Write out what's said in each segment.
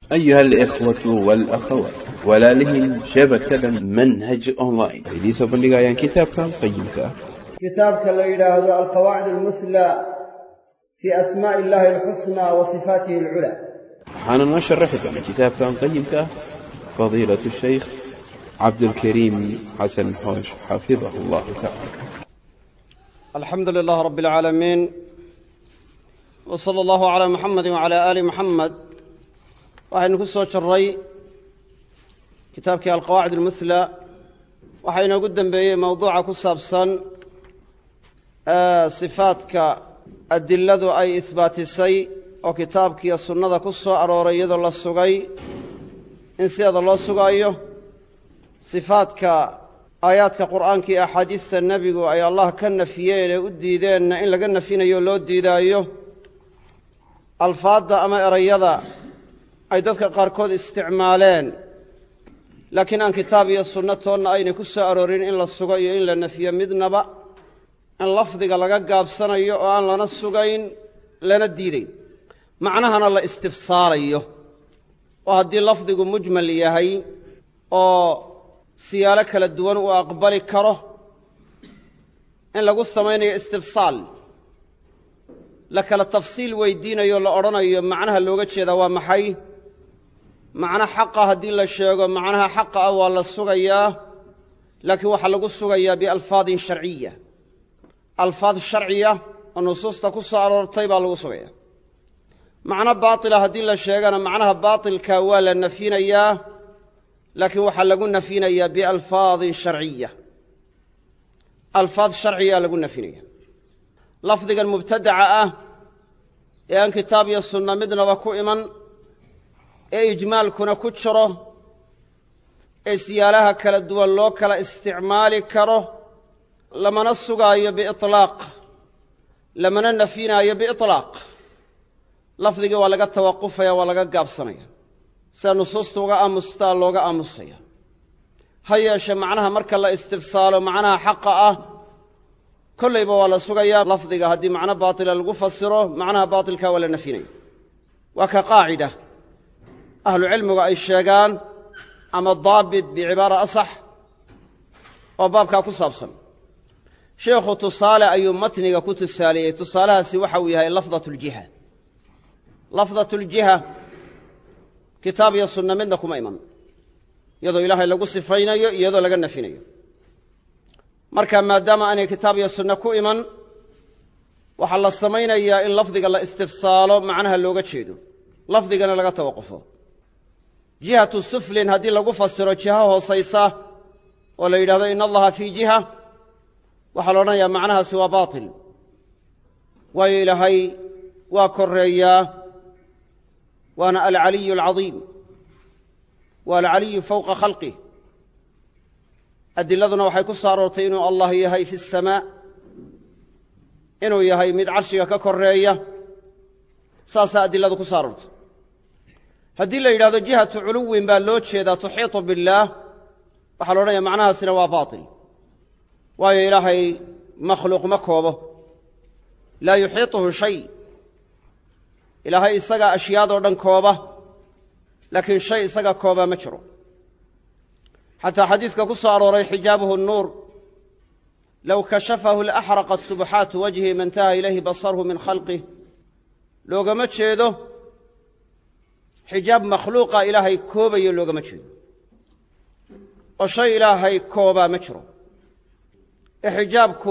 أيها الإخوة والأخوات ولالهم شبكة منهج أونلاين ليس بندقايا كتاب كان قيمك كتابك اللي هذا القواعد المثلى في أسماء الله الحسنى وصفاته العلى. حانا نشرح لنا كتاب كان قيمك فضيلة الشيخ عبد الكريم حسن حوش حفظه الله تعالى. الحمد لله رب العالمين، وصلى الله على محمد وعلى آل محمد. waxaynu ku soo jirray kitaabkii alqawaacid almuthla waxaynu ugu dambeeyey mawduuca ku saabsan sifaadka adilladu ay isbaatisay oo kitaabkiiyo sunnada ku soo arooray iyadoo la sugay in sideeda loo sugaayo, sifaadka aayaadka qur'aanka iyo axaadiista nebigu ay allah ka nafiyeen ee u diideenna in laga nafinayo loo diidaayo, alfaadda ama erayada ay dadka qaarkood isticmaaleen laakiin aan kitaab iyo sunno toonna aynay ku soo aroorin in la sugo iyo in la nafiyo midnaba, in lafdiga laga gaabsanayo oo aan lana sugayn lana diidayn, macnahana la istifsaalayo oo haddii lafdigu mujmal yahay oo siyaalo kala duwan uu aqbali karo in lagu samaynayo istifsaal, la kala tafsiil weydiinayo la odhanayo macnaha looga jeedaa waa maxay. macno xaqa haddii la sheego macnaha xaqa ah waa la sugayaa, laakiin waxaa lagu sugayaa bialfaadin sharciya, alfaad sharciya oo nusuusta ku soo aroortay baa lagu sugayaa. macno baatila haddii la sheegana macnaha baatilka waa la nafinayaa, laakiin waxaa lagu nafinayaa bialfaadin sharciya, alfaad sharciya lagu nafinaya. lafdigan mubtadaca ah ee aan kitaab iyo sunna midnaba ku iman ee ijmaalkuna ku jiro ee siyaalaha kala duwan loo kala isticmaali karo lamana sugaayo biiطlaaq, lamana nafinaayo biiطlaaq. lafdigii waa laga tawaqufaya, waa laga gaabsanaya, sida nusuusta uga aamustaa looga aamusaya. ha yeeshe macnaha marka la istifsaalo macnaha xaqa ah kollayba waa la sugayaa. lafdiga haddii macno baatila lagu fasiro macnaha baatilka waa la nafinaya. waa ka qaacida ahlu cilmigu ay sheegaan ama daabit bicibaara asax oo baabkaa ku saabsan. sheekhu tusaale ayuu matniga ku tusaaliyey. tusaalahaasi waxa uu yahay lafdat ljiha. lafdat ljiha kitaab iyo sunna midna kuma iman, iyadoo ilaahay lagu sifaynayo iyadoo laga nafinayo. marka maadaama aanay kitaab iyo sunna ku iman, waxaa la samaynayaa in lafdiga la istifsaalo macnaha looga jeedo, lafdigana laga tawaqufo. jihatu suflin haddii lagu fasiro jiha hoosaysa oo la yidhahdo in allaha fii jiha, waxaa la odhanayaa macnahaasi waa baatil, waayo ilaahay waa korreeyaa, waana alcaliyu alcadiim, waa alcaliyu fowqa khalqih. adiladuna waxay ku soo aroortay inuu allah yahay fi asamaa, inuu yahay mid carshiga ka korreeya, saasaa adiladu ku soo aroortay. haddii la yidhahdo jihatu culuwin baa loo jeedaa tuxiitu billaah, waxaa la odhanaya macnahaasina waa baatil, waayo ilaahay makhluuq ma koobo, laa yuxiituhu shay. ilaahay isagaa ashyaadoo dhan kooba, laakiin shay isaga koobaa ma jiro. xataa xadiiska ku soo arooray xijaabuhu nuur, low kashafahu laaxraqat subxaatu wajhi ma intaha ilayhi basarhu min khalqih, loogama jeedo xijaab makhluuqa ilaahay koobayo loogama jeedo, oo shay ilaahay koobaa ma jiro. ee xijaabku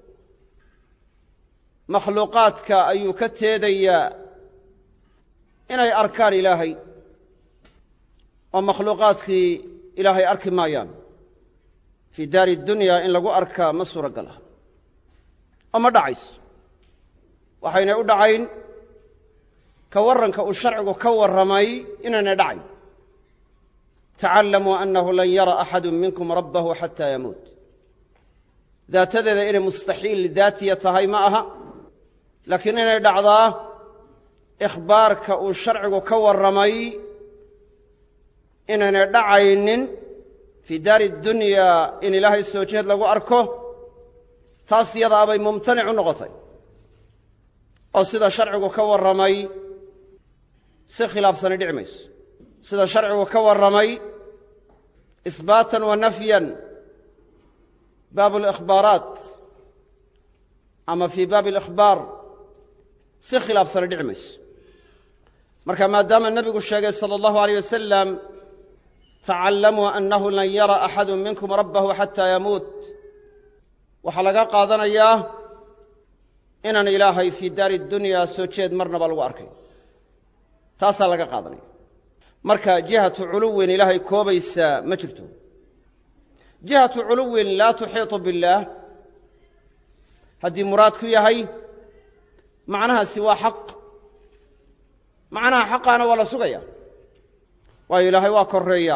makhluuqaadka ayuu ka teedayaa inay arkaan ilaahay, oo makhluuqaadkii ilaahay arki maayaan. fii daari dunyaa in lagu arkaa ma suuragal ah oo ma dhacayso. waxaynay u dhacayn ka warranka uu sharcigu ka warramay inaynay dhacayn. tacallamuu annahu lan yara axadu minkum rabbahu xataa yamuut. daatadeeda inay mustaxiil daatiya tahay ma aha, laakiin inay dhacdaa ikhbaarka uu sharcigu ka warramay inaynay dhacaynin fii daari dunyaa in ilaahay soo jeed lagu arko, taas yadaa bay mumtanic u noqotay. oo sida sharcigu ka warramay si khilaafsani dhici mayso. sida sharcigu ka warramay isbaatan wa nafyan baabu alikhbaaraat ama fii baabi alikhbaar si khilaafsana dhici mayso marka maadaama nebigu sheegay sala allahu alayh wasalam tacallamuu annahu lan yara axadu minkum rabbahu xataa yamuut waxaa laga qaadanayaa inaan ilaahay fii daari dunyaa soo jeed marnaba lagu arkay taasaa laga qaadanaya marka jihatu culuwin ilaahay koobaysaa ma jirto jihatu culuwin laa tuxiiطu biاllaah haddii muraad ku yahay macnahaasi waa xaq macnaha xaqaana waa la sugaya waayo ilaahay waa koreeyaa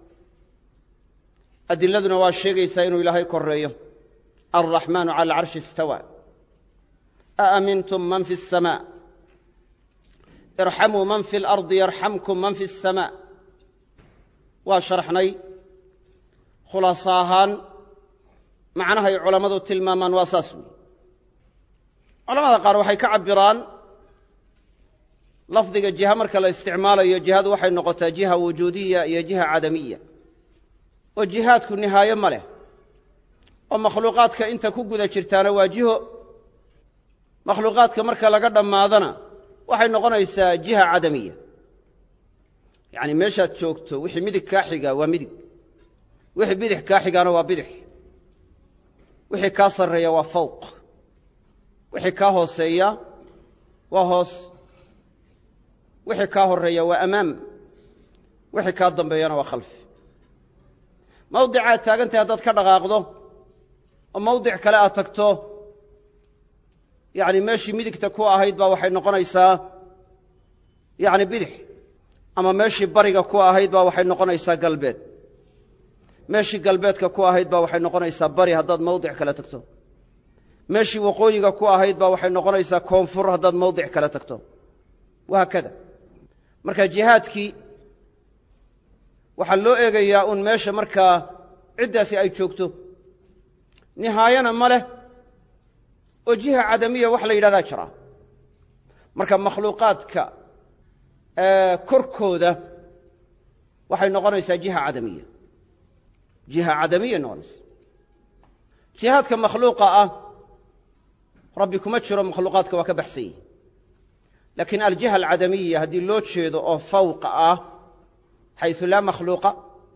adiladuna waa sheegaysaa inuu ilaahay koreeyo alraxmaanu cala alcarshi istawaa aamintum man fi الsamaaء irxamuu man fi اlardi yarxamkum man fi الsamaaء waa sharaxnay khulaaso ahaan macnahay culammadu tilmaamaan waa saas weyi culamada qaar waxay ka cabiraan lafdiga jiha marka la isticmaalayo jihadu waxay noqotaa jiha wujuudiya iyo jiha cadamiya oo jihaadku nihaayo ma leh oo makhluuqaadka inta ku guda jirtaana waa jiho makhluuqaadka marka laga dhammaadana waxay noqonaysaa jiha cadamiya yacni meeshaad joogto wixii midig kaa xiga waa midig wixii bidix kaa xigaana waa bidix wixii kaa sarreeya waa fawq wixii kaa hooseeya waa hoos wixii kaa horreeya waa amaam wixii kaa dambeeyana waa khalf mawdicaad taagantahay haddaad ka dhaqaaqdo oo mawdic kale aad tagto yacni meeshii midigta ku ahayd baa waxay noqonaysaa yacni bidix ama meeshii bariga ku ahayd baa waxay noqonaysaa galbeed meeshii galbeedka ku ahayd baa waxay noqonaysaa bari haddaad mawdic kale tagto meeshii waqooyiga ku ahayd baa waxay noqonaysaa koonfur haddaad mawdic kale tagto wahaakada marka jihaadkii waxaa loo eegayaa uun meesha markaa ciddaasi ay joogto nihaayana ma leh oo jiha cadamiya wax la yidhahdaa jira marka makhluuqaadka korkooda waxay noqonaysaa jiha cadamiya noqonaysa jihaadka makhluuqa ah rabbi kuma jiro makhluuqaadka waa ka baxsan yihi laakiin aljiha alcadamiya haddii loo jeedo oo fawqa ah xaysu laa makhluuqa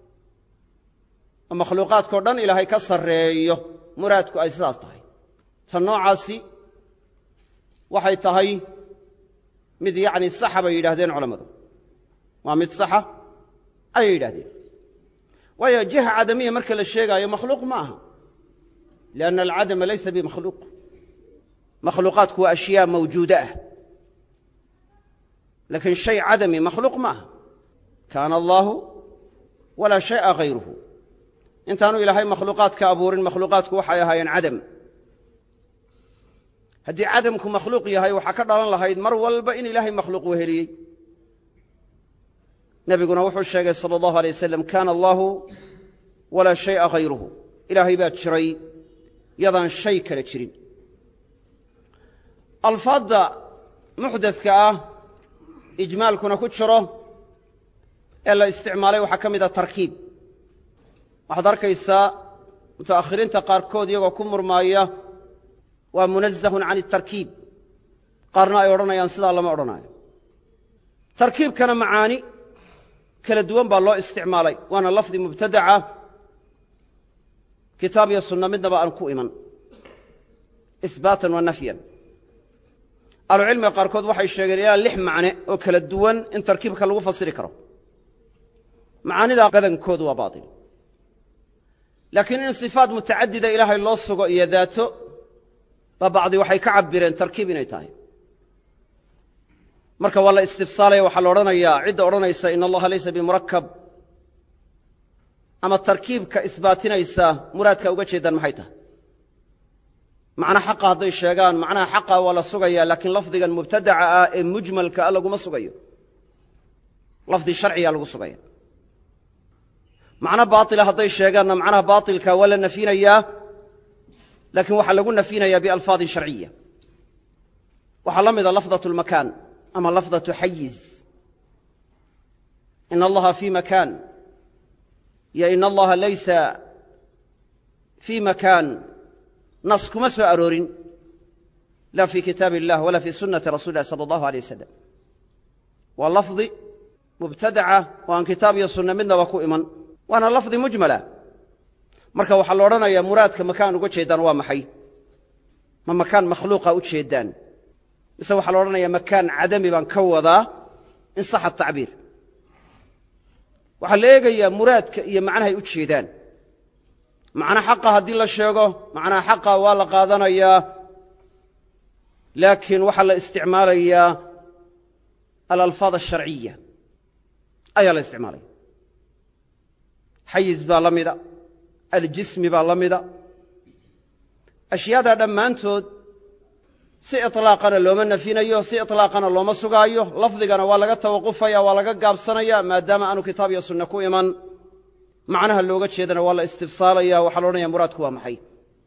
oo makhluuqaadkao dhan ilaahay ka sarreeyo muraadku ay sidaas tahay ta noocaasi waxay tahay mid yacni saxa bay yidhahdeen culammadu waa mid saxa ayay yidhahdeen waayo jiha cadamiya marka la sheegaayo makhluuq ma aha lianna alcadama laysa bimakhluuq makhluuqaadku waa ashyaa mawjuuda ah laakiin shay cadami makhluuq ma aha kaana allaahu walaa shay'a hayruhu intaanu ilaahay makhluuqaadka abuurin makhluuqaadku waxay ahaayeen cadam haddii cadamku makhluuq yahay waxaa ka dhalan lahayd mar walba in ilaahay makhluuq weheliyey nebiguna wuxuu sheegay sala allahu alay wasalam kaana allaahu walaa shay'a hayruhu ilaahay baa jiray yadaan shay kale jirin alfaadda muxdaska ah ijmaalkuna ku jiro ee la isticmaalay waxaa ka mid a tarkiib waxaad arkaysaa muta'akhiriinta qaarkood iyagoo ku murmaaya waa munazahun can اtarkiib qaarna ay odhanayaan sidaa lama odhanaayo tarkiibkana macaani kala duwan baa loo isticmaalay waana lafdi mubtadaca kitaab iyo sunna midnaba aan ku iman isbaatan wa nafyan ahlucilmiga qaarkood waxay sheegeen ilaa 6 macne oo kala duwan in tarkiibka lagu fasiri karo macaanida badankoodu waa baatil laakiin in sifaat mutacadida ilaahay loo sugo iyo daato ba bacdi waxay ka cabireen tarkiib inay tahay marka waa la istifsaalaya waxaa la odhanayaa cidda odhanaysa in allaha laysa bimurakab ama tarkiibka isbaatinaysa muraadka uga jeedaan maxay tahay macna xaqa hadday sheegaan macnaha xaqa waa la sugaya laakiin lafdigan mubtadaca ah ee mujmalka ah laguma sugayo lafdi sharciya lagu sugaya macno baatila hadday sheegaanna macnaha baatilka waa la nafinayaa laakiin waxaa lagu nafinayaa bialfaadin sharciya waxaa la mida lafdatu lmakaan ama lafdatu xayiz in allaha fii makaan iyo in allaha laysa fii makaan nas kuma soo aroorin la fii kitaab illah wala fii sunnati rasuli illahi sala allahu aleyh wasalam waa lafdi mubtadaca oo aan kitaab iyo sunne midnaba ku iman waana lafdi mujmala marka waxaa la odhanayaa muraadka makaan uga jeedaan waa maxay ma makaan makhluuqa u jeedaan mise waxaa la odhanayaa makaan cadami baan ka wadaa in saxa tacbiir waxaa la eegayaa muraadka iyo macnahay u jeedaan macno xaqa haddii la sheego macnaha xaqa waa la qaadanayaa laakiin waxaa la isticmaalayaa alalfaad alsharciya ayaa la isticmaalaya xayiz baa la mida aljismi baa la mida ashyaadaa dhammaantood si iطlaaqana looma nafinayo si iطlaaqana looma sugaayo lafdigana waa laga tawaqufaya waa laga gaabsanaya maadaama aanu kitaab iyo sunne ku iman macnaha looga jeedana waa la istifsaalaya waxaa la odhanaya muraadku waa maxay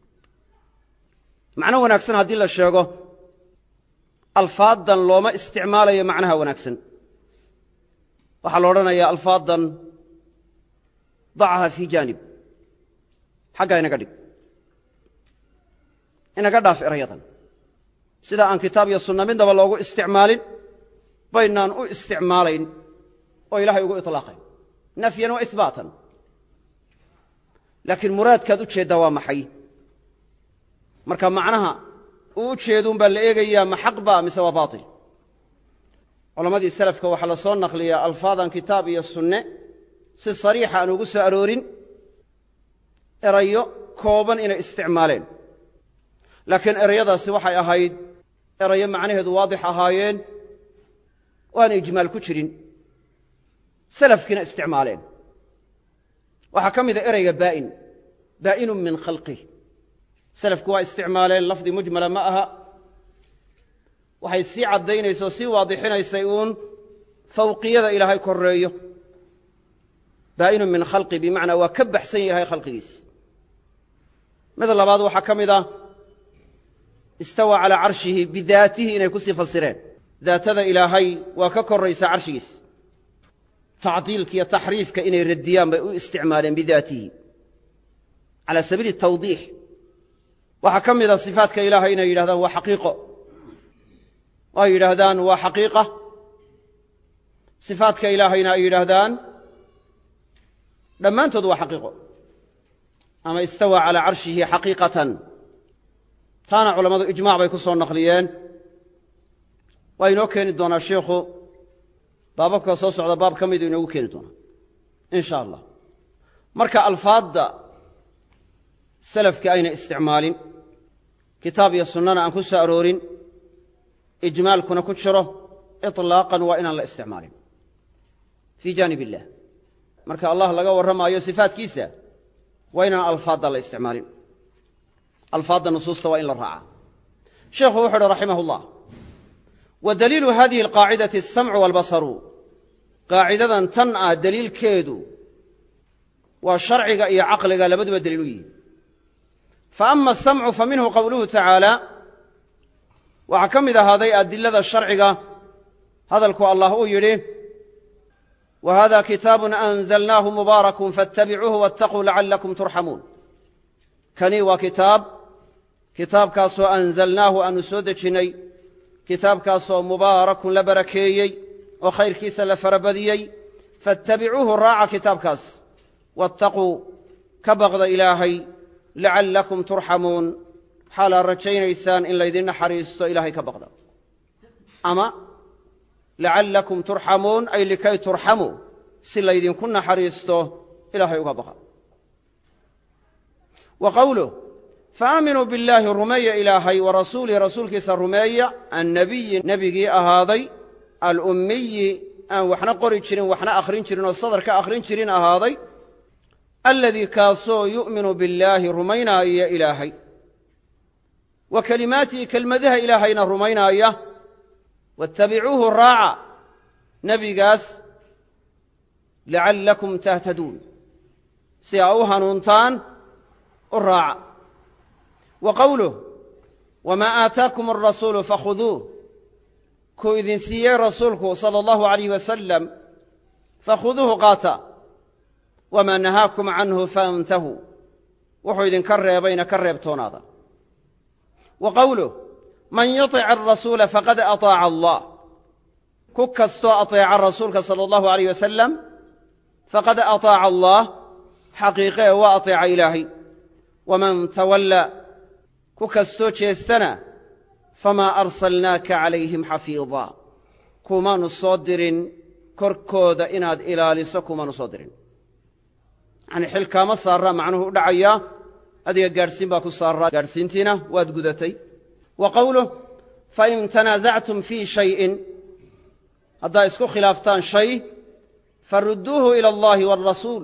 macno wanaagsan haddii la sheego alfaadan looma isticmaalayo macnaha wanaagsan waxaa la odhanayaa alfaadan dacaha fii jaanib xaggaa inaga dhig inaga dhaaf erayadan sida aan kitaab iyo sunna midnaba loogu isticmaalin baynaan u isticmaalayn oo ilaahay ugu iطlaaqayn nafyan wa ihbaatan laakiin muraadkaad u jeeddaa waa maxay marka macnaha uu u jeeduun baa la eegayaa ma xaq ba mise waa baatil culammadii salafka waxaa la soo naqliyaa alfaadan kitaab iyo sunne si sariixa aan ugu soo aroorin erayo kooban inay isticmaaleen laakiin erayadaasi waxay ahayd erayo macnaheedu waadix ahaayeen oo aan ijmaal ku jirin salafkiina isticmaaleen waxaa ka mida erayga baa'in baa'inun min khalqih salafku waa isticmaaleen lafdi mujmala ma aha waxay sii caddaynaysa oo sii waadixinaysay uun fawqiyada ilaahay korreeyo baa'inun min khalqi bimacnaa waa ka baxsan yahay khalqigiis mid labaad waxaa ka mid ah istawa calaa carshihi bidaatihi inay ku sii fasireen daatada ilaahay waa ka korraysaa carshigiis tacdiilka iyo taxriifka inay radiyaan bay u isticmaaleen bidaatihi calaa sabiili tawdiix waxaa ka mida sifaatka ilaahay inay yidhahdaan waa xaqiiqo oo ay yidhaahdaan waa xaqiiqa sifaatka ilaahayna ay yidhaahdaan dhammaantood waa xaqiiqo ama istawa calaa carshihi xaqiiqatan taana culammadu ijmac bay ku soo naqliyeen waa inoo keeni doonaa sheikhu baababka soo socda baab ka midu inoogu keeni doonaa in sha allah marka alfaadda salafki ayna isticmaalin kitaab iyo sunnana aan ku soo aroorin ijmaalkuna ku jiro iطlaaqan waa inaan la isticmaalin fii jaanib illah marka allah laga warramaayo sifaatkiisa waa inaan alfaadda la isticmaalin alfaadda nusuusta waa in la raacaa sheikhu wuxu uhi raximah اllah wa daliilu hadihi alqaacidati asamcu waalbasaru qaacidadan tan ah deliilkeedu waa sharciga iyo caqliga labaduba deliil u yihin faama asamcu fa minhu qowluhu tacaala waxaa ka mid ahaaday adilada sharciga hadalku allah uu yidhi wa hada kitaabun anzalnaahu mubaarakun faاtabicuuhu waاtaquu lacalakum turxamuun kani waa kitaabkaasoo anzalnaahu aanu soo dejinnay kitaabkaasoo mubaarakun la barakeeyey oo khayrkiisa la farabadiyey faاtabicuuhu raaca kitaabkaas waاtaquu ka baqda ilaahay lacallakum turxamuun xaalaad rajaynaysaan in laydin naxariisto ilaahay ka baqda ama lacallakum turxamuun ay likay turxamuu si laydinku naxariisto ilaahay uga baqa wa qowluh faaaminuu billaahi rumeeya ilaahay wa rasuulihi rasuulkiisa rumeeya annabiyi nebigii ahaaday alummiyi aan waxna qori jirin waxna akhrin jirin oo sadar ka akhrin jirin ahaaday aladii kaasoo yu'minu billaahi rumaynaaya ilaahay wa kelimaatihi kelmadaha ilaahayna rumaynaaya waاtabicuuhu raaca nebigaas lacallakum tahtaduun si aa u hanuuntaan u raaca wa qowluh wamaa aataakum alrasuulu fakhuduuh kuu idin siiyey rasuulku sala allahu alayh wasalam fakhuduuhu qaata wamaa nahaakum canhu faintahuu wuxuu idinka reebayna ka reebtoonaada wa qowluh man yutic arasuula faqad aطaaca allah ku kastoo aطeeca rasuulka sala allahu alayh wasalam faqad aطaaca allah xaqiiqee waa aطeeca ilaahay waman tawalla ku kastoo jeestana famaa arsalnaaka calayhim xafiida kumaanu soo dirin korkooda inaad ilaaliso kumaanu soo dirin yacnii xilkaama saarraa macnuhu u dhacayaa adiga gaadhsiin baa ku saarraa gaadhsiintiina waad gudatay wa qowluh fain tanaasactum fii shayin haddaa isku khilaaftaan shay farudduuhu ila allahi waalrasuul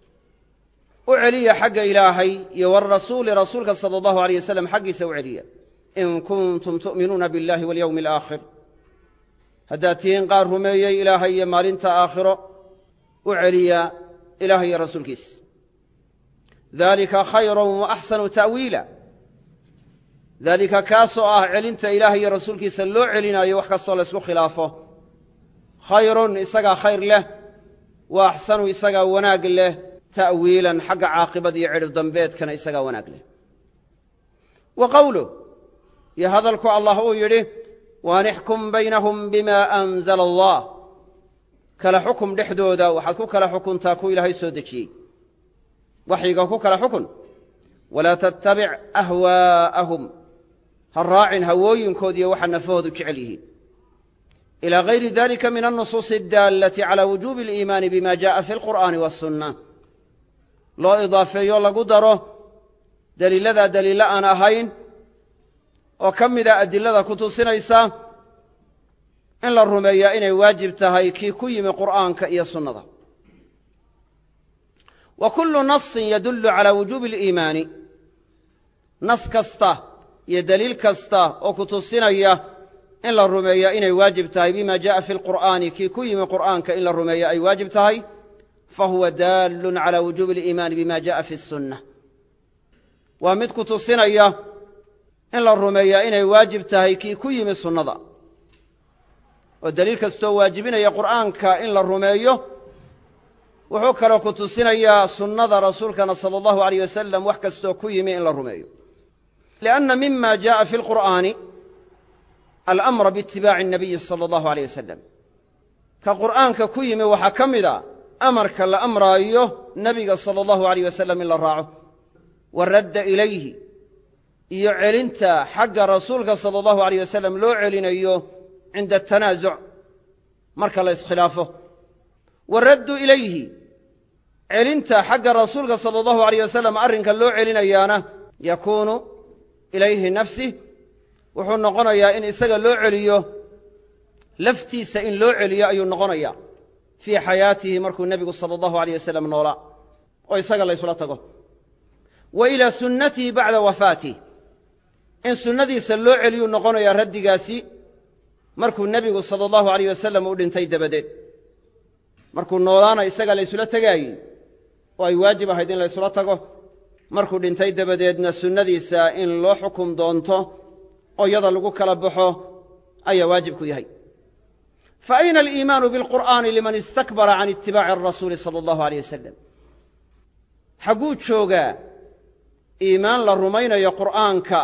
u celiya xagga ilaahay iyo waalrasuuli rasuulka sala allahu alayh wasalam xaggiisa u celiya in kuntum tu'minuuna biاllahi walyowmi alaakhir haddaad tihiin qaar rumeeyey ilaahay iyo maalinta aakhiro u celiya ilaah iyo rasuulkiisa dalika khayru wa axsanu ta'wiila daalika kaasoo ah celinta ilaah iyo rasuulkiisa loo celinaayo wax kastoo laysku khilaafo khayrun isagaa khayr leh wa axsanu isagaa wanaag leh ta'wiilan xagga caaqibad iyo cidhib dambeedkana isagaa wanaag leh wa qowluh iyo hadalku allah uu yidhi waan ixkum baynahum bima anzala allah kala xukum dhexdooda waxaad ku kala xukuntaa ku ilaahay soo dejiyey waxyiga ku kala xukun walaa tattabic ahwaa'ahum ha raacin hawooyinkoodiiyo waxa nafahoodu jecel yihiin ilaa gayri dalika min alnusuusi addaallati cala wujuubi aliimaani bima jaءa fi alqur'aani waاsunna loo idaafeeyo lagu daro deliilladaa deliillo aan ahayn oo ka mida adilada ku tusinaysa in la rumeeyaa inay waajib tahay kii ku yimi qur'aanka iyo sunnada wa kullu nasin yadullu calaa wujuubi aliimaani nas kasta iyo deliil kasta oo ku tusinaya in la rumeeyaa inay waajib tahay bima jaءa fi alqur'aani kii ku yimi qur'aanka in la rumeeya ay waajib tahay fahuwa daallun calaa wujuubi aliimaani bima jaءa fi الsunnah waa mid ku tusinaya in la rumeeyaa inay waajib tahay kii ku yimi sunnada oo deliil kastoo waajibinaya qur'aanka in la rumeeyo wuxuu kaloo ku tusinayaa sunnada rasuulkana sala allahu alayh wasalam wax kastoo ku yimi in la rumeeyo lianna mima jaءa fi alqur'aani alamra biitibaaci الnabiyi sala allahu alayh wasalam ka qur'aanka ku yimi waxaa ka mida amarka la amraayo nebiga sala allahu alayh wasalam in la raaco waradda ilayhi iyo celinta xagga rasuulka sala allahu alayh wasalam loo celinayo cinda atanaasuc marka la iskhilaafo waraddu ilayhi celinta xagga rasuulka sala allahu alayh wasalam arrinka loo celinayaana yakuunu ilayhi nafsih wuxuu noqonayaa in isaga loo celiyo laftiisa in loo celiyo ayuu noqonayaa fii xayaatihi markuu nebigu sala allahu alayh wasalam noolaa oo isaga la ysula tago wa ilaa sunnatihi bacda wafaatih in sunnadiisa loo celiyuu noqonayaa raddigaasi markuu nebigu sala allahu alayh wasalam u dhintay dabadeed markuu noolaana isaga la ysula tegaayey oo ay waajib ahayd in la ysula tago markuu dhintay dabadeedna sunnadiisa in loo xukum doonto oo iyada lagu kala baxo ayaa waajib ku yahay fa ayna aliimaanu bilqur'aani liman istakbara can itibaaci arasuuli sala allahu alayh wasalam xagguu joogaa iimaan la rumaynayo qur'aanka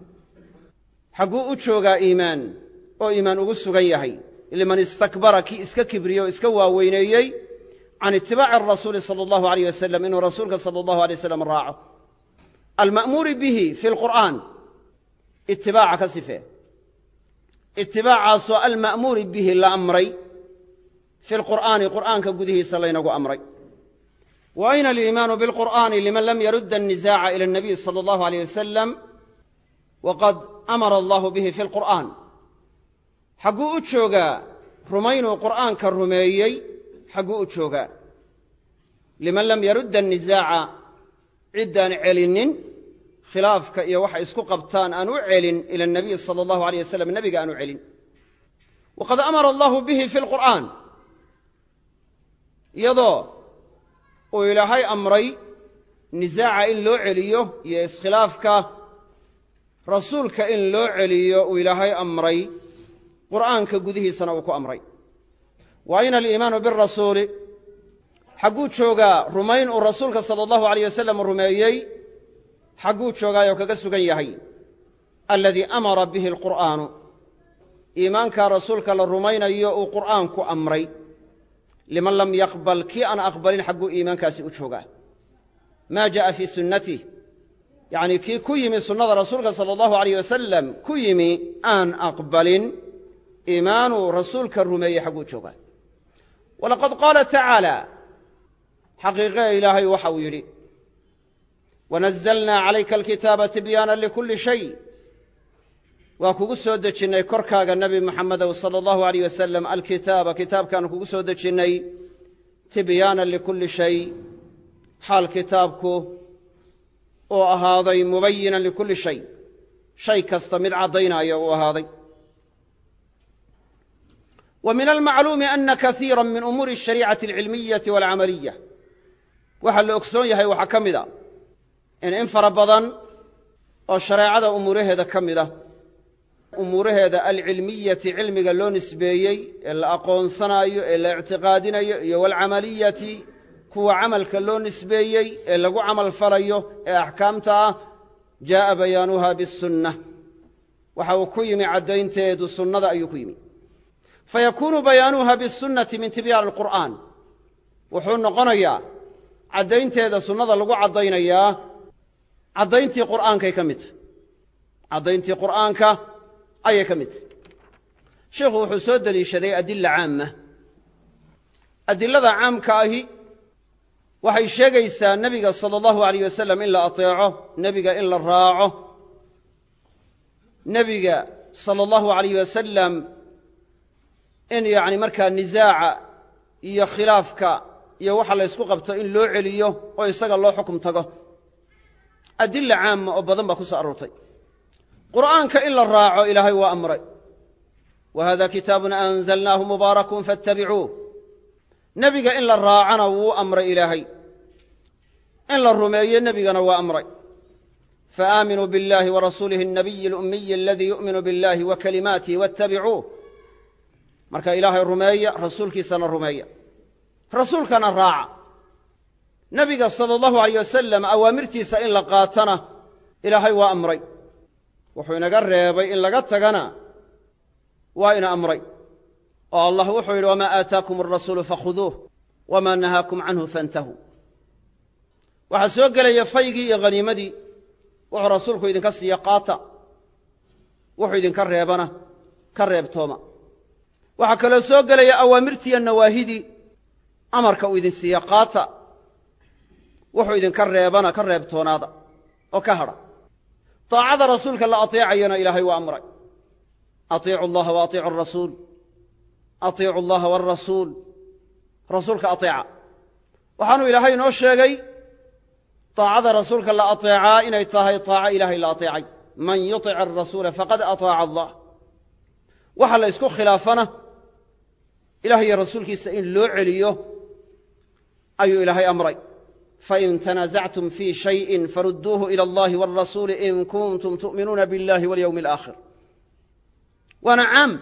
xagguu u joogaa iimaan oo iimaan ugu sugan yahay liman istakbara kii iska kibriyey oo iska waaweyneeyey can itibaaci arasuuli sala allahu alayh wasalam inuu rasuulka sala allahu alay wasalam raaco alma'muuri bihi fi lqur'aan itibaaca ka sifee itibaacaasoo alma'muuri bihi la amray fi lqur'aani qur'aanka gudihiisa laynagu amray wa ayna aliimaanu bilqur'aani liman lam yarudda annisaaca ila اnabiy sala allahu alayh wasalam waqad amara allahu bihi fi lqur'aan xagguu u joogaa rumaynuu qur'aanka rumeeyey xagguu u joogaa liman lam yarudda annisaaca ciddaan celinin khilaafka iyo waxay isku qabtaan aan u celin ila اnabiy sala allahu alayh wasalam nebiga aan u celin waqad amara allahu bihi fi lqur'aan iyadoo uu ilaahay amray nisaaca in loo celiyo iyo iskhilaafka rasuulka in loo celiyo uu ilaahay amray qur'aanka gudihiisana uu ku amray wa ayna aliimaanu biاrasuuli xagguu joogaa rumayn uu rasuulka sala allahu alayh wasalam rumeeyey xagguu joogaayoo kaga sugan yahay aladii amara bihi alqur'aanu iimaankaa rasuulka la rumaynayo uu qur'aanku amray liman lam yaqbal kii aan aqbalin xagguu iimaankaasi u joogaa maa ja'a fii sunnatih yacnii kii ku yimi sunnada rasuulka sala allahu alayh wasalam ku yimi aan aqbalin iimaanuu rasuulka rumeeyey xagguu joogaa walaqad qaala tacaala xaqiiqee ilaahay waxa uu yidhi wanazalnaa calayka alkitaaba tibyaanan likulli shay waa kugu soo dejinnay korkaaga nebi muxamedow sala allahu alayh wasalam alkitaaba kitaabkaanu kugu soo dejinnay tibyaanan likulli shay xaal kitaabku uu ahaaday mubayinan likulli shay shay kasta mid caddaynaya uu ahaaday wa min almacluumi ana kaiira min umuuri ashariicati alcilmiyati walcamaliya waxaa la ogsoon yahay waxaa ka mid a in fara badan oo shareecada umuuraheeda ka mid ah umuuraheeda alcilmiyati cilmiga loo nisbeeyey ee la aqoonsanaayo ee la ictiqaadinayo iyo walcamaliyati kuwa camalka loo nisbeeyey ee lagu camal falayo ee axkaamta ah jaa'a bayaanuha bisunna waxa uu ku yimi caddaynteedu sunnada ayuu ku yimi fayakuunu bayaanuha bisunnati min tibyaan alqur'aan wuxuu noqonayaa caddaynteeda sunnada lagu caddaynayaa caddayntii qur'aankay ka mid tahy caddayntii qur'aanka ayay ka mid tahy sheikhu wuxuu soo deliishaday adila caama adilada caamka ahi waxay sheegaysaa nebiga sala allahu alayh wasalam in la ateeco nebiga in la raaco nebiga sala allahu alayh wasalam in yacni markaa nisaaca iyo khilaafka iyo waxa la ysku qabto in loo celiyo oo isaga loo xukum tago adila caama oo badan baa ku soo aroortay qur'aanka in la raaco ilaahay waa amray wa hada kitaabun anzalnaahu mubaarakun faاtabicuuh nebiga in la raacana wuu amray ilaahay in la rumeeyo nebigana waa amray faaaminuu biاllahi warasuulihi الnabiyi اlأumiyi aladii yu'minu biاllahi wa kalimaatihi waاtabicuuh marka ilaahay rumeeya rasuulkiisana rumeeya rasuulkana raaca nebiga sala allahu alayh wasalam awaamirtiisa in la qaatana ilaahay waa amray wuxuu inaga reebay in laga tagana waa ina amray oo allah wuxuu yidhi wamaa aataakum alrasuulu fakhuduuh wamaa nahaakum canhu faاntahuu waxaa soo gelaya faygii iyo haniimadii wuxuu rasuulku idinka siiya qaata wuxuu idinka reebana ka reebtooma waxaa kaloo soo gelaya awaamirtii iyo nawaahidii amarka uu idin siiya qaata wuxuu idinka reebana ka reebtoonaada oo ka hadha taacada rasuulka la ateecayana ilaahay waa amray atiicu allaha wa atiicu arasuul atiicu allaha waalrasuul rasuulka ateeca waxaanuu ilaahay inoo sheegay taacada rasuulka la ateecaa inay tahay taaco ilaahay la ateecay man yutic arasuula faqad ataaca allah waxa la ysku khilaafana ilaah iyo rasuulkiisa in loo celiyo ayuu ilaahay amray fain tanaasactum fii shayin farudduuhu ila allahi wاlrasuuli in kuntum tu'minuuna biاllahi walyowmi alaakhir waana caam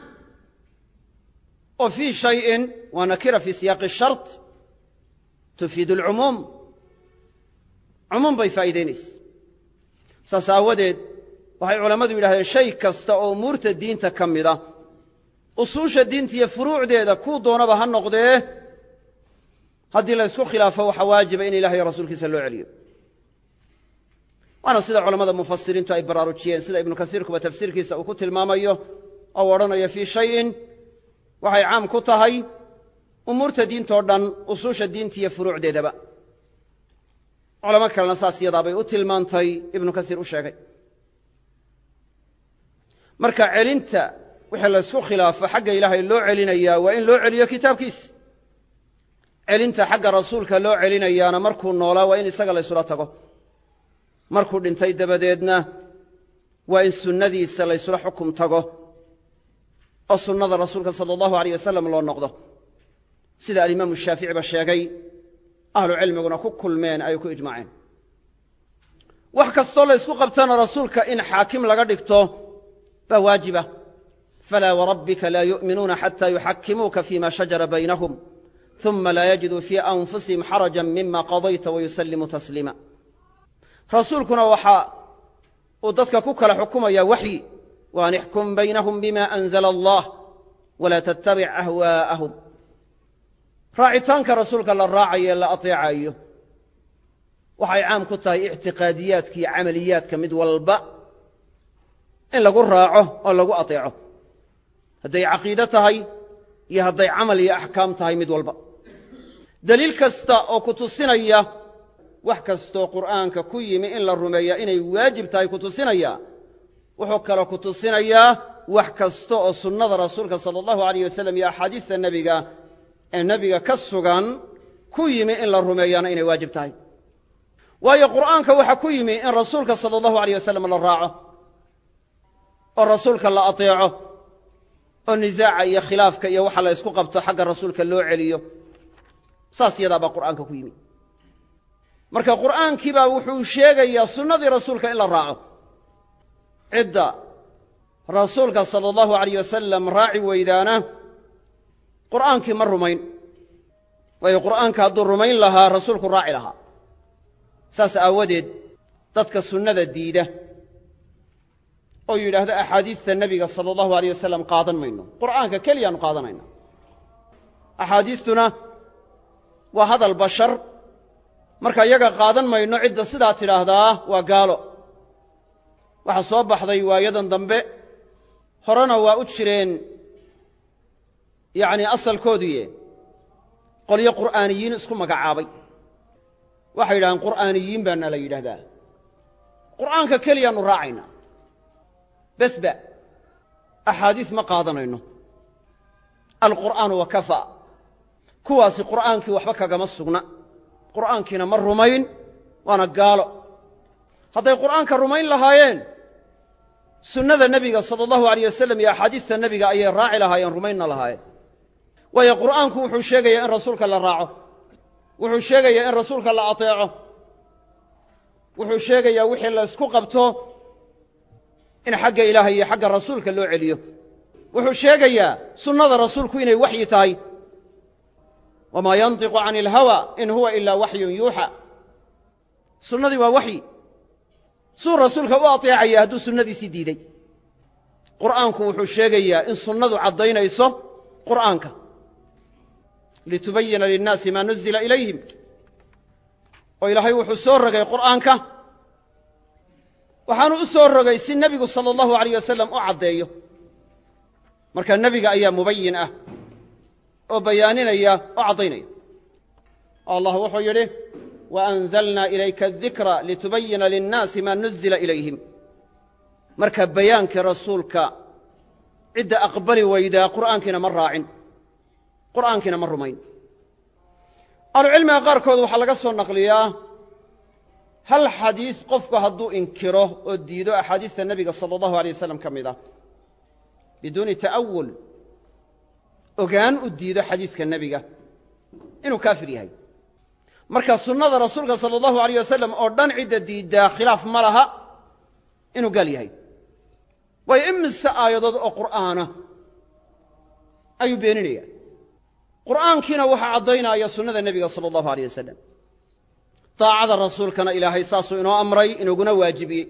oo fii shayin waa nakira fii siyaaqi shart tufiidu alcumuum cumuum bay faa'iidaynaysa saas aawadeed waxay culammadu yidhahdeen shay kasta oo umuurta diinta ka mida usuusha diinta iyo furuucdeeda kuu doonaba ha noqdee haddii la ysku khilaafo waxaa waajiba in ilaah iyo rasuulkiisa loo celiyo waana sida culammada mufasiriintu ay baraarujiyeen sida ibnu kasiirkuba tafsiirkiisa uu ku tilmaamayo oo odhanayo fii shayin waxay caam ku tahay umuurta diintao dhan usuusha diinta iyo furuucdeedaba culamo kalena saas yadaabay u tilmaantay ibnu kasiir u sheegay marka celinta wixii la ysku khilaafo xagga ilaahay loo celinayaa waa in loo celiyo kitaabkiisa celinta xagga rasuulka loo celinayaana markuu noolaa waa in isaga la ysula tago markuu dhintay dabadeedna waa in sunnadiisa la ysula xukum tago oo sunnada rasuulka sala allahu alayh wasalam loo noqdo sida alimaamu shaaficiba sheegay ahlu cilmiguna ku kulmeen ay ku ijmaaceen wax kastoo la ysku qabtana rasuulka in xaakim laga dhigto baa waajiba falaa warabbika laa yu'minuuna xataa yuxakimuuka fima shajara baynahum ثuma laa yajiduu fii anfusihim xaraja mima qadayta wayusallimuu tasliima rasuulkuna waxa uu dadka ku kala xukumaya waxyi waan ixkum baynahum bima anzala allah walaa tattabic ahwaa'ahum raacitaanka rasuulka la raacayo la ateecayo waxay caam ku tahay ictiqaadiyaadka iyo camaliyaadka mid walba in lagu raaco oo lagu ateeco hadday caqiide tahay iyo hadday camal iyo axkaam tahay mid walba daliil kasta oo ku tusinaya wax kastoo qur'aanka ku yimi in la rumeeya inay waajib tahay ku tusinaya wuxuu kaloo ku tusinayaa wax kasta oo sunnada rasuulka sala allahu alayh wasalam iyo axaadiista nebiga ee nebiga ka sugan ku yimi in la rumeeyaana inay waajib tahay waayo qur'aanka waxa ku yimi in rasuulka sala allahu alayh wasalam la raaco oo rasuulka la ateeco oo nisaaca iyo khilaafka iyo waxa la isku qabto xagga rasuulka loo celiyo saas yadaa baa qur'aanka ku yimi marka qur'aankii baa wuxuu sheegayaa sunnadii rasuulka in la raaco cidda rasuulka sala allahu alayh wasalam raaci weydaana qur'aankii ma rumayn waayo qur'aanka hadduu rumayn lahaa rasuulku raaci lahaa saas aawadeed dadka sunnada diida oo yidhaahdo axaadiista nebiga sala allahu alayh wasalam qaadan mayno qur'aanka keliyaannu qaadanayna axaadiistuna waa hadal bashar marka iyaga qaadan mayno cidda sidaa tidhaahdaa waa gaalo waxa soo baxday waayadan dambe horena waa u jireen yacnii asalkoodiiye qolyo qur'aaniyiin isku magacaabay waxay yidhahdeen qur'aaniyiin baana la yidhaahdaa qur'aanka keliyaannu raacaynaa besba axaadiis ma qaadanayno alqur'aanu wa kafa kuwaasi qur'aankii waxba kagama sugna qur'aankiina ma rumayn waana gaalo hadday qur'aanka rumayn lahaayeen sunnada nebiga sala allahu alayh wasalam iyo axaadiista nebiga ayay raaci lahaayeen rumaynna lahaayeen waayo qur'aanku wuxuu sheegayaa in rasuulka la raaco wuxuu sheegayaa in rasuulka la ateeco wuxuu sheegayaa wixii la isku qabto in xagga ilaahay iyo xagga rasuulka loo celiyo wuxuu sheegayaa sunnada rasuulku inay waxyi tahay wamaa yantiqu cani ilhawa in huwa ilaa waxyun yuuxa sunnadii waa waxyi suu rasuulka u ateecaya hadduu sunnadiisii diiday qur'aanku wuxuu sheegayaa in sunnadu caddaynayso qur'aanka litubayina linnaasi maa nuzila ilayhim oo ilaahay wuxuu soo rogay qur'aanka waxaanu u soo rogay si nebigu sala allahu alayh wasalam u caddeeyo marka nebiga ayaa mubayin ah oo bayaaninaya oo caddaynaya allah wuxuu yidhi waanzalnaa ilayka adikra litubayina linnaasi maa nuzila ilayhim marka bayaankii rasuulka cidda aqbali weydaa qur'aankiina ma raacin qur'aankiina ma rumayn ahlucilmiga qaarkood waxaa laga soo naqliyaa hal xadiis qofku hadduu inkiro oo diido axaadiista nebiga sala allahu alay wasalam ka mid ah biduuni ta'awul ogaan u diido xadiiska nebiga inuu kaafir yahay marka sunnada rasuulka sala allahu alayh wasalam oo dhan cidda diiddaa khilaaf ma laha inuu gaal yahay waayo imise aayadood oo qur'aana ayuu beeninaya qur'aankiina waxaa caddaynaya sunnada nebiga sala allahu alayh wasalam daacada rasuulkana ilaahay saasuu inoo amray inuguna waajibiyey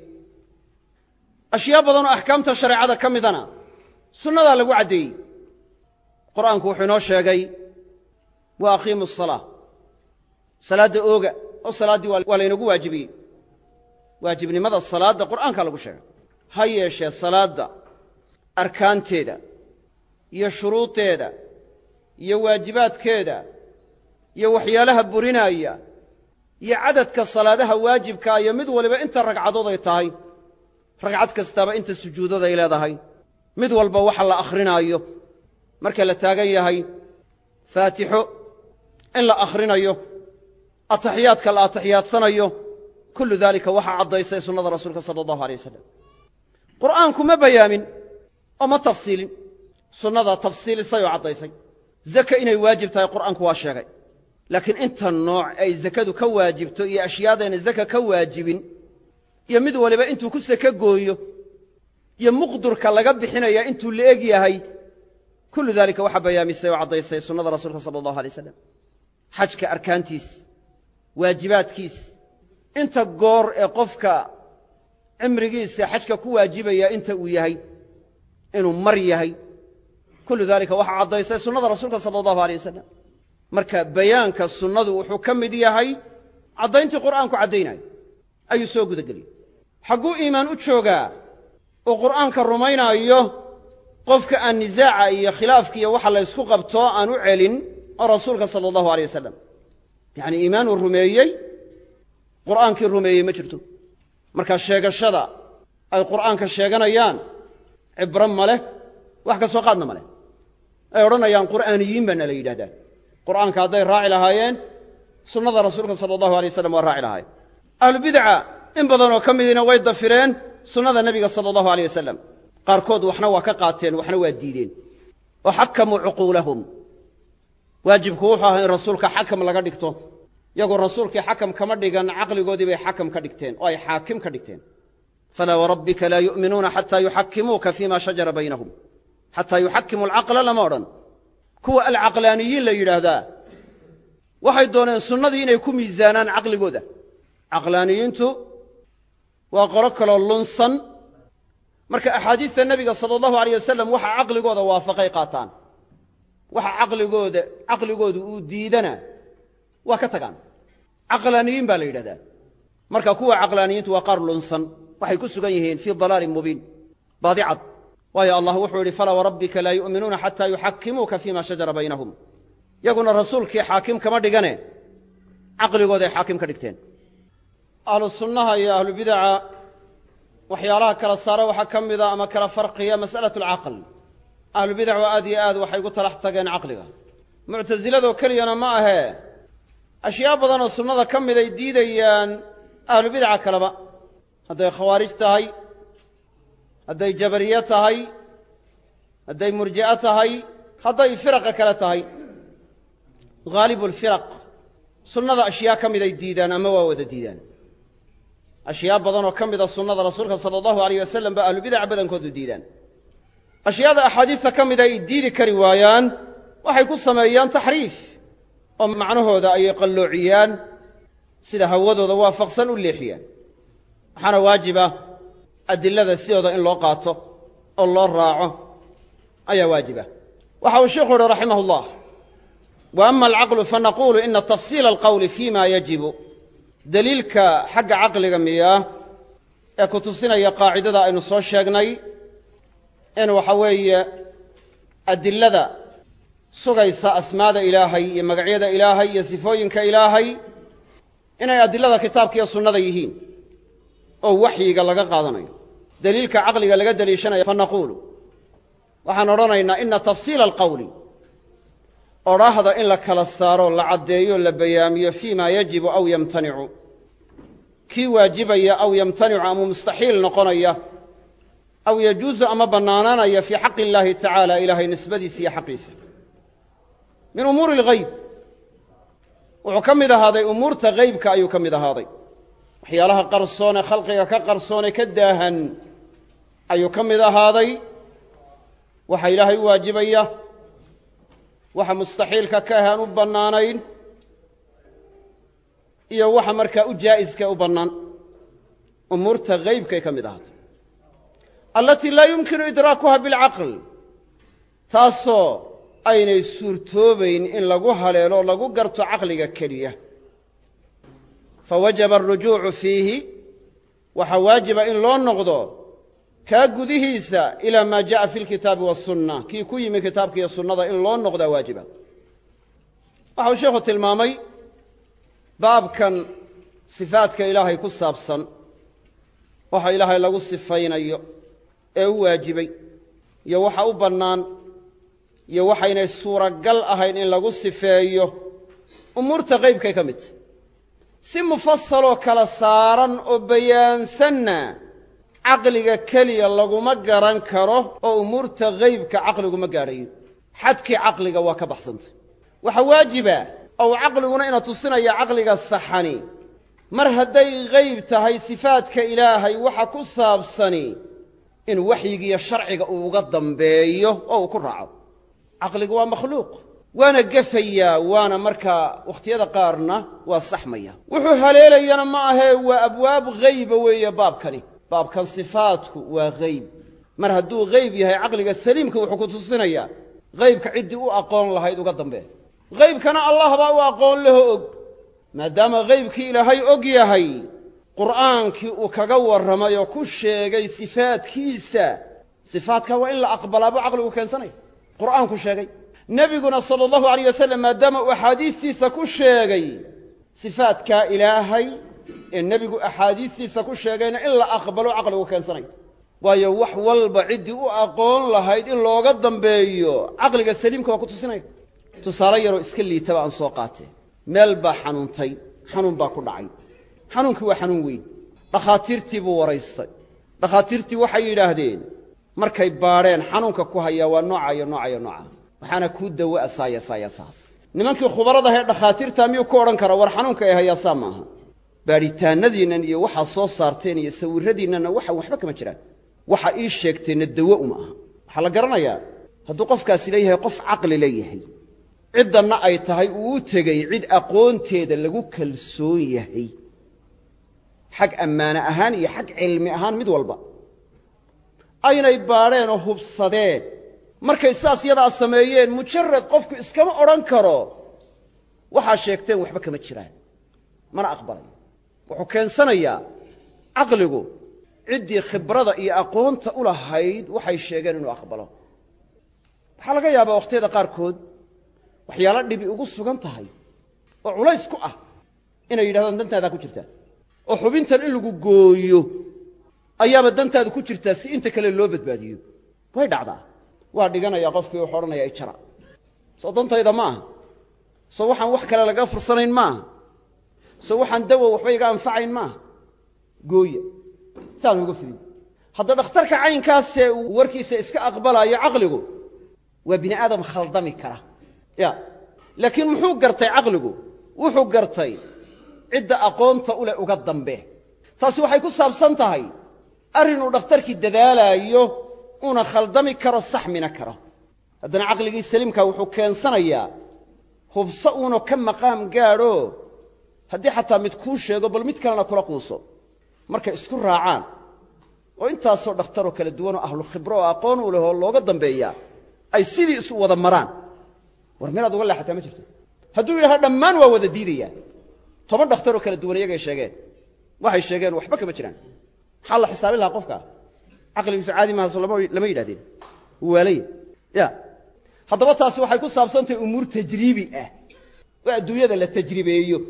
ashyaa badanoo axkaamta shareecada ka midana sunnadaa lagu caddeeyey qur'aanku wuxuu inoo sheegay wa aqiimu asalaa salaadda ooga oo salaaddii waa laynagu waajibiyey waajibnimada salaadda qur'aankaa lagu sheegay ha yeeshee salaadda arkaanteeda iyo shuruudeeda iyo waajibaadkeeda iyo waxyaalaha burinaaya iyo cadadka salaadaha waajibkaa iyo mid waliba inta ragcadood ay tahay ragcad kastaaba inta sujuudood ay leedahay mid walba waxa la akhrinaayo marka la taagan yahay faatixo in la akhrinayo ataxiyaadka la atixiyaadsanayo kullu daalika waxaa caddaysay sunnada rasuulka sala allahu alay wasalam qur'aanku ma bayaamin oo ma tafsiilin sunnadaa tafsiilisay oo caddaysay zaka inay waajib tahay qur'aanku waa sheegay laakiin inta nooc ay zakadu ka waajibto iyo ashyaadayna zaka ka waajibin iyo mid waliba intuu ku seke gooyo iyo muqdurka laga bixinaya intuu la eg yahay kullu daalika waxaa bayaamisay oo caddaysay sunnada rasuulka sala allahu alay wasalam xajka arkaantiis waajibaadkiis inta goor ee qofka cimrigiisa xajka ku waajibaya inta uu yahay inuu mar yahay kullu dhalika waxa cadaysay sunnada rasuulka sallallahu alayhi wasallam marka bayaanka sunnadu wuxuu ka mid yahay cadayntii qur'aanku cadaynay ayuu soo gudageliyay xaquu iimaan u joogaa oo qur'aanka rumaynayo qofka aan nizaaca iyo khilaafka iyo waxa la isku qabto aan u celin oo rasuulka sallallahu alayhi wasallam yani iimaan uu rumeeyay qur'aankii rumeeyay ma jirto marka sheegashada ay qur'aanka sheeganayaan cibro male wax ka soo qaadna male ay odhanayaan qur'aaniyiin baa la yidhaahdaa qur'aanka hadday raaci lahaayeen sunnada rasuulka sallallahu alayhi wasallam waa raaci lahaayeen ahlu bidca in badan oo ka midina way dafireen sunnada nabiga sallallahu alayhi wasallam qaarkood waxna waa ka qaateen waxna waa diideen oo xakamuu cuquulahum waajibku wuxuu ahaa in rasuulka xakam laga dhigto iyagoo rasuulkii xakam kama dhigan caqligoodii bay xakam ka dhigteen oo ay xaakim ka dhigteen falaa warabbika laa yu'minuuna xataa yuxakimuuka fiima shajara baynahum xataa yuxakimu alcaqla lama odhan kuwa alcaqlaaniyiin la yidhaahdaa waxay dooneen sunnadii inay ku miisaanaan caqligooda caqlaaniyiintu waa qolo kaloo lunsan marka axaadiista nebiga sala allahu alayh wasalam waxa caqligooda waafaqay qaataan waxa caqligoodu uu diidana waa ka tagaan caqlaaniyiin baa la yidhahdaa marka kuwa caqlaaniyiintu waa qaar lunsan waxay ku sugan yihiin fii dalaalin mubiin baadicad waayo allah wuxuu yidhi falaa warabbika laa yu'minuuna xataa yuxakimuuka fiima shajara baynahum yaguna rasuulkii xaakim kama dhigane caqligooday xaakim ka dhigteen ahlu sunnaha iyo ahlu bidaca waxyaalaha kala saara waxaa ka mida ama kala farqiya mas'alatu alcaql ahlu bidac waa aad iyo aad waxay gu talax tageen caqliga muctasiladoo keliyana ma ahee ashyaa badanoo sunnada ka mid ay diidayaan ahlu bidaca kaleba hadday khawaarij tahay hadday jabariye tahay hadday murji'e tahay hadday firaqa kale tahay haalibu lfiraq sunnada ashyaa ka mid ay diidaan ama waa wada diidaan ashyaa badanoo ka mida sunnada rasuulka sala allahu alayh wasalam ba ahlu bidaca badankoodu diidaan ashyaada axaadiista ka mida ay diidi kari waayaan waxay ku sameeyaan taxriif oo macnahooda ayay qalloociyaan sida hawadooda waafaqsan u leexiyaan waxaana waajiba adilada sidooda in loo qaato oo loo raaco ayaa waajiba waxa uu sheikhu uhi raximah ullah wa ama alcaqlu fanaquulu ina tafsiila alqowli fima yajibu daliilka xagga caqliga miyaa ee ku tusinaya qaacidada aynu soo sheegnay in waxa weeye adilada sugaysa asmaada ilaahay iyo magacyada ilaahay iyo sifooyinka ilaahay inay adilada kitaabka iyo sunnada yihiin oo waxyiga laga qaadanayo daliilka caqliga laga daliishanayo fanaquulu waxaan odhanaynaa ina tafsiila alqowli odhaahda in la kala saaro la caddeeyo la bayaamiyo fii ma yajibu aw yamtanicu kii waajibaya aw yamtanicu ama mustaxiil noqonaya aw yajuusu ama bannaanaanaya fii xaqi illaahi tacaala ilaahay nisbadiisa iyo xaqiisa min umuuri alghayb wuxuu ka mid ahaaday umuurta haybka ayuu ka mid ahaaday waxyaalaha qarsoone khalqiga ka qarsoone ka daahan ayuu ka mid ahaaday waxa ilaahay u waajibaya waxa mustaxiilka ka ahaan u bannaanayn iyo waxa markaa u jaa'iska u bannaan umuurta haybkay ka mid ahaatay allatii laa yumkinu idraakuha bilcaql taasoo aynay suurtoobayn in lagu haleelo lagu garto caqliga keliya fawajaba alrujuucu fiihi waxaa waajiba in loo noqdo kaa gudihiisa ilaa maa ja'a fi lkitaabi wasunna kii ku yimi kitaabka iyo sunnada in loo noqdaa waajiba waxa uu sheekhu tilmaamay baabkan sifaadka ilaahay ku saabsan waxa ilaahay lagu sifaynayo ee u waajibay iyo waxa u bannaan iyo waxaynay suuragal ahayn in lagu sifeeyo umuurta qaybkay ka mid si mufasaloo kala saaran oo bayaansanna caqliga keliya laguma garan karo oo umuurta haybka caqliguma gaadhayo xadkii caqliga waa ka baxsantay waxa waajiba oo caqliguna ina tusinaya caqliga saxani mar hadday hayb tahay sifaadka ilaahay waxa ku saabsani in waxyigiiyo sharciga uu uga dambeeyo oo uu ku raaco caqligu waa makhluuq waana gafayaa waana markaa wakhtiyada qaarna waa saxmaya wuxuu haleelayana ma ahee waa abwaab hayba weeye baabkani baabkan sifaatku waa hayb mar hadduu hayb yahay caqliga saliimka wuxuu ku tusinayaa haybka ciddii u aqoon lahayd uga dambe haybkana allah baa u aqoon laho og maadaama haybkii ilaahay og yahay qur'aankii uu kaga warramay oo ku sheegay sifaadkiisa sifaadka waa in la aqbalaabo caqligu keensanaya qur'aanku sheegay nebiguna sala allahu alayh wasalam maadaama uu axaadiistiisa ku sheegay sifaadkaa ilaahay ee nebigu axaadiistiisa ku sheegayna in la aqbalo caqligu keensanayo waayo wax walba ciddii u aqoon lahayd in looga dambeeyo caqliga saliimka waa ku tusinaya tusaale yaroo iska liitaba aan soo qaatee meel baa xanuuntay xanuun baa ku dhacay xanuunkii waa xanuun weyn dhakhaatiirtii buu waraystay dhakhaatiirtii waxay yidhaahdeen markay baadheen xanuunka ku hayaa waa nooca iyo nooca iyo nooca waxaana kuu dawa saas nimankii khubarada ahae dhakhaatiirtaa miyuu ku odhan karaa war xanuunka ay hayaa saa maaha baadhitaannadiinnan iyo waxaa soo saarteen iyo sawirradiinnanna waxba kama jiraan waxa ii sheegteenna dawo uma aha waxaa la garanayaa hadduu qofkaasi leeyahay qof caqli leeyahay ciddanna ay tahay uu u tegey cid aqoonteeda lagu kalsoon yahay xag ammaane ahaan iyo xag cilmi ahaan mid walba aynay baadheen oo hubsadeen markay saas yadaa sameeyeen mujarad qofku iskama odhan karo waxaa sheegteen waxba kama jiraan mana aqbalayo wuxuu keensanayaa caqligu ciddii khibrada iyo aqoonta u lahayd waxay sheegeen inuu aqbalo waxaa laga yaabaa wakhtiyada qaarkood waxyaalo dhibi ugu sugan tahay oo culays ku ah inay yidhahdaan dantaadaa ku jirtaa oo xubintan in lagu gooyo ayaaba dantaadu ku jirtaa si inta kale loo badbaadiyo way dhacdaa waa dhiganayaa qofkii wuxuu odhanayaa ijara soo dantayda ma aha soo waxaan wax kale laga fursanayn maaha soo waxaan dawo waxba iga anfacayn maaha gooya saan uga fidin hadda dhakhtarka caynkaasee uu warkiisa iska aqbalaayo caqligu waa bini aadam khaldami kara ya laakiin muxuu gartay caqligu wuxuu gartay cidda aqoonta u leh uga dambe taasi waxay ku saabsan tahay arrinuu dhakhtarkii dadaalaayo una khaldami karo saxmina karo haddana caqligii saliimka wuxuu keensanayaa hubso uuna ka maqaam gaadho haddii xataa mid kuu sheego bal mid kalena kula quuso markay isku raacaan oo intaasoo dhakhtaroo kala duwanoo ahlu khibro oo aqoon u lehoo looga dambeeyaa ay sidii isu wada maraan war meelaad uga leexataa ma jirto hadduu yidhaha dhammaan waa wada diidayaan 10 dhakhtaroo kala duwan iyagay sheegeen waxay sheegeen waxba kama jiraan maxaa la xisaabin lahaa qofka caqligiisu caadi maaha soo lama yidhahdeen waalay ya haddaba taasi waxay ku saabsantahay umuur tajriibi ah oo adduunyada la tajribeeyo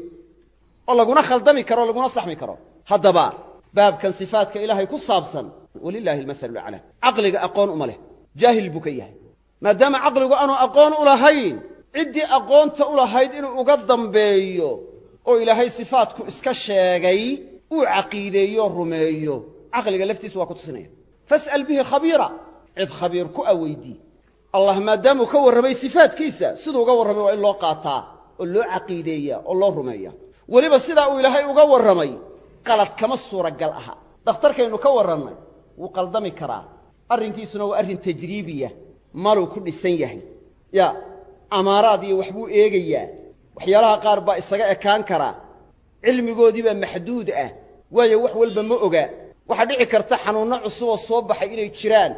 oo laguna khaldami karo laguna saxmi karo haddaba baabkan sifaadka ilaahay ku saabsan walilaahi almasalu alaclaa caqliga aqoon uma leh jaahil buu ka yahay maadaama caqligu aanu aqoon u lahayn ciddii aqoonta u lahayd inuu uga dambeeyo oo ilaahay sifaadku iska sheegay uu caqiideeyo rumeeyo caqliga laftiisu waa ku tusinaya fas'al bihi khabiira cid khabiir ku aweydii allah maadaamuu ka warramay sifaadkiisa siduu uga warramay waa in loo qaataa oo loo caqiideeyaa oo loo rumeeyaa weliba sidaa uu ilaahay uga warramay qalad kama suuragal aha dhakhtarkaynu ka warrannay wuu qaldami karaa arrinkiisuna waa arrin tajriibiya maluu ku dhisan yahay ya amaaraad iyo waxbuu eegayaa waxyaalaha qaar baa isaga ekaan karaa cilmigoodii baa maxduud ah waayo wax walba ma oga waxaa dhici karta xanuunno cusuboo soo baxay inay jiraan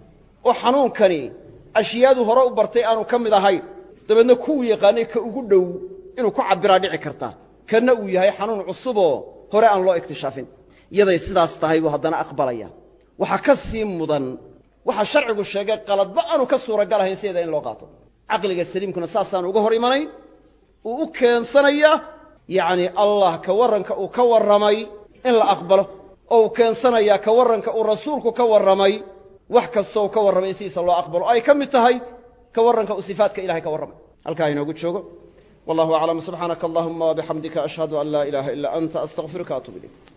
oo xanuunkani ashyaadu hore u bartay aanu ka mid ahayn dabeedna kuwuu yaqaanay ka ugu dhow inuu ku cabbiraa dhici karta kana uu yahay xanuun cusuboo hore aan loo iktishaafin iyaday sidaas tahay buu haddana aqbalaya waxaa ka sii mudan waxa sharcigu sheegay qaladba aanu ka suuragalahayn sideeda in loo qaato caqliga saliimkuna saasaan uga hor imanayn uu u keensanaya yacni allah ka warranka uu ka warramay in la aqbalo oo uu keensanayaa ka warranka uu rasuulku ka warramay wax kastoo ka warramay in sidiisa loo aqbalo ay ka mid tahay ka warranka uu sifaadka ilahay ka warramay halkaa inoogu joogo wallahu aclam subxaanaka allahuma wabixamdika ashhadu an laa ilaaha ilaa anta astaqfiruka atuub ilayk